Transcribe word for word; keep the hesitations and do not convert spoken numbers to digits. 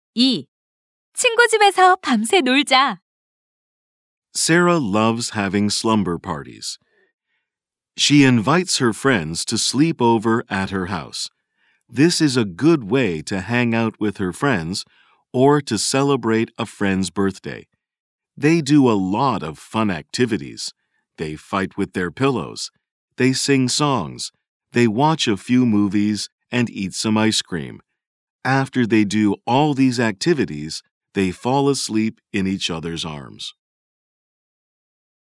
이. 친구 집에서 밤새 놀자. Sarah loves having slumber parties. She invites her friends to sleep over at her house. This is a good way to hang out with her friends or to celebrate a friend's birthday. They do a lot of fun activities. They fight with their pillows. They sing songs. They watch a few movies and eat some ice cream. After they do all these activities, they fall asleep in each other's arms.